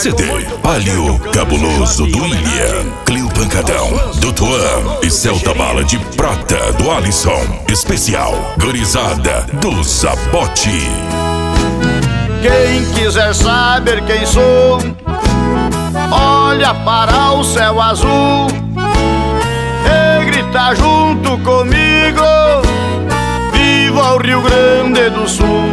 CD Palio Cabuloso do William, Clio Pancadão do Tuan e Celta Bala de Prata do Alisson. Especial Gurizada do Zabote. Quem quiser saber quem sou, olha para o céu azul e grita junto comigo: viva o Rio Grande do Sul!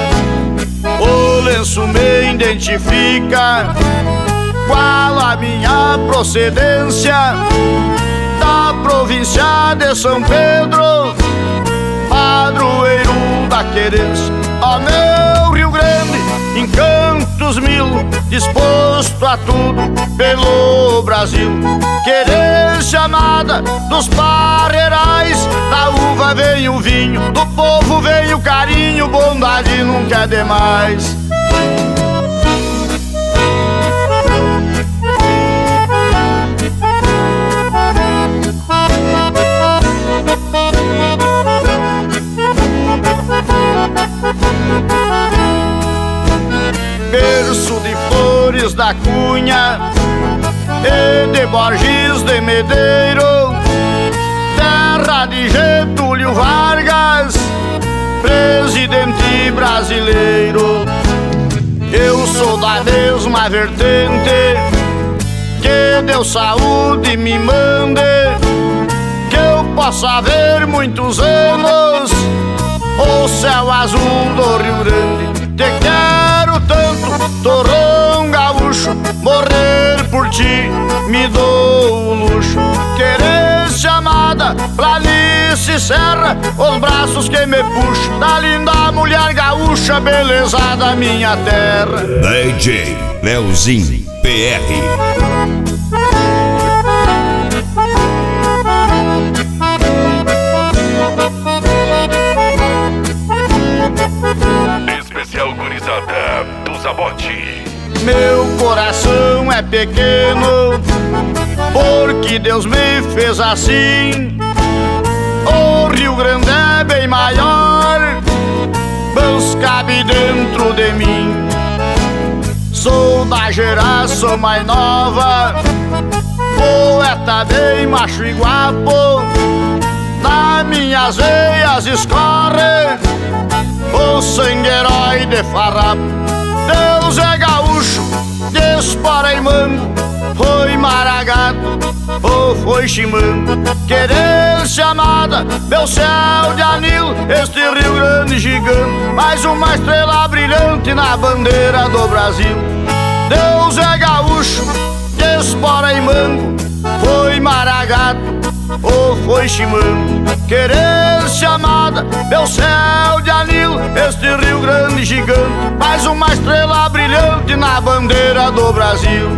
O lenço me identifica, qual a minha procedência, da província de São Pedro, padroeiro da querência. Ó meu Rio Grande, encantos mil, disposto a tudo pelo Brasil. Querência amada dos parreirais, da uva vem o vinho, do povo vem o carinho, bondade nunca é demais. Berço de Flores da Cunha e de Borges de Medeiros, terra de Getúlio Vargas, presidente brasileiro. Eu sou da mesma vertente, que Deus saúde me mande, que eu possa ver muitos anos o céu azul do Rio Grande. Te quero tanto, torrão gaúcho, morrer por ti me dou o luxo. Querência amada, planície serra, os braços que me puxam da linda mulher gaúcha, beleza da minha terra. DJ Leozinho PR. Do Zabote. Meu coração é pequeno, porque Deus me fez assim. O Rio Grande é bem maior, mas cabe dentro de mim. Sou da geração mais nova, poeta bem macho e guapo, nas minhas veias escorre o sangue herói de farrapo. Deus é gaúcho, dispara em mango, foi maragato ou foi chimango. Querência amada, meu céu de anil, este Rio Grande gigante, mais uma estrela brilhante na bandeira do Brasil. Deus é gaúcho, dispara em mango, foi maragato ou foi chimango. Querência amada, meu céu de anil, este Rio Grande gigante, mais uma estrela brilhante na bandeira do Brasil.